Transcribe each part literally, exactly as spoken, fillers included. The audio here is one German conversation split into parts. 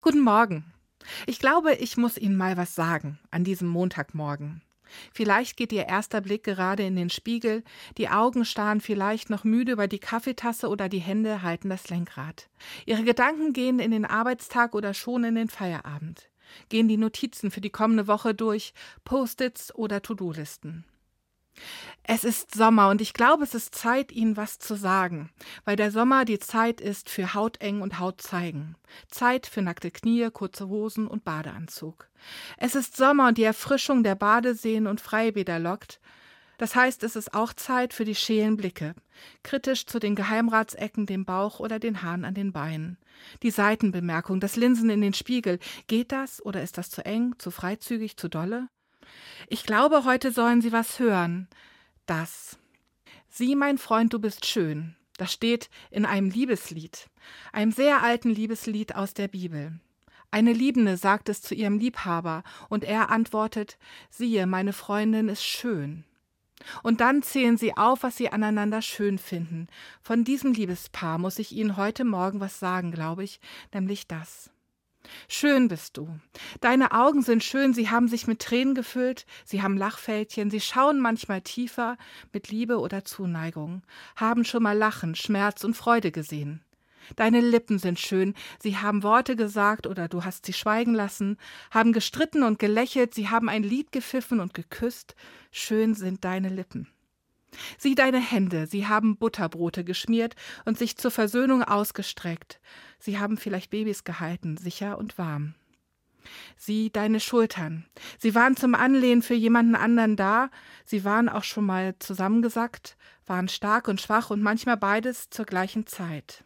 Guten Morgen. Ich glaube, ich muss Ihnen mal was sagen an diesem Montagmorgen. Vielleicht geht Ihr erster Blick gerade in den Spiegel, die Augen starren vielleicht noch müde über die Kaffeetasse oder die Hände halten das Lenkrad. Ihre Gedanken gehen in den Arbeitstag oder schon in den Feierabend. Gehen die Notizen für die kommende Woche durch, Post-its oder To-Do-Listen. Es ist Sommer und ich glaube, es ist Zeit, Ihnen was zu sagen, weil der Sommer die Zeit ist für Hauteng und Hautzeigen. Zeit für nackte Knie, kurze Hosen und Badeanzug. Es ist Sommer und die Erfrischung der Badeseen und Freibäder lockt. Das heißt, es ist auch Zeit für die schälen Blicke. Kritisch zu den Geheimratsecken, dem Bauch oder den Haaren an den Beinen. Die Seitenbemerkung, das Linsen in den Spiegel. Geht das oder ist das zu eng, zu freizügig, zu dolle? Ich glaube, heute sollen Sie was hören. Das. Sieh, mein Freund, du bist schön. Das steht in einem Liebeslied, einem sehr alten Liebeslied aus der Bibel. Eine Liebende sagt es zu ihrem Liebhaber und er antwortet, siehe, meine Freundin ist schön. Und dann zählen sie auf, was sie aneinander schön finden. Von diesem Liebespaar muss ich Ihnen heute Morgen was sagen, glaube ich, nämlich das. Schön bist du. Deine Augen sind schön, sie haben sich mit Tränen gefüllt, sie haben Lachfältchen, sie schauen manchmal tiefer mit Liebe oder Zuneigung, haben schon mal Lachen, Schmerz und Freude gesehen. Deine Lippen sind schön, sie haben Worte gesagt oder du hast sie schweigen lassen, haben gestritten und gelächelt, sie haben ein Lied gepfiffen und geküsst. Schön sind deine Lippen. Sieh deine Hände, sie haben Butterbrote geschmiert und sich zur Versöhnung ausgestreckt. Sie haben vielleicht Babys gehalten, sicher und warm. Sieh deine Schultern, sie waren zum Anlehnen für jemanden anderen da, sie waren auch schon mal zusammengesackt, waren stark und schwach und manchmal beides zur gleichen Zeit.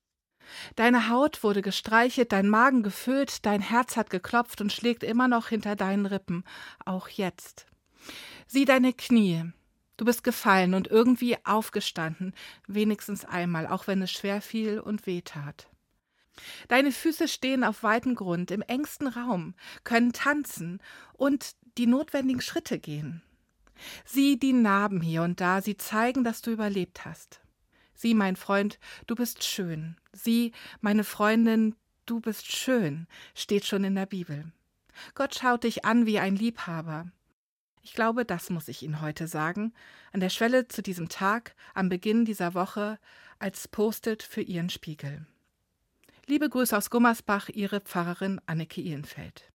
Deine Haut wurde gestreichelt, dein Magen gefüllt, dein Herz hat geklopft und schlägt immer noch hinter deinen Rippen, auch jetzt. Sieh deine Knie. Du bist gefallen und irgendwie aufgestanden, wenigstens einmal, auch wenn es schwer fiel und wehtat. Deine Füße stehen auf weitem Grund, im engsten Raum, können tanzen und die notwendigen Schritte gehen. Sieh die Narben hier und da, sie zeigen, dass du überlebt hast. Sieh, mein Freund, du bist schön. Sieh, meine Freundin, du bist schön, steht schon in der Bibel. Gott schaut dich an wie ein Liebhaber. Ich glaube, das muss ich Ihnen heute sagen, an der Schwelle zu diesem Tag, am Beginn dieser Woche, als Post-it für Ihren Spiegel. Liebe Grüße aus Gummersbach, Ihre Pfarrerin Anneke Ihlenfeld.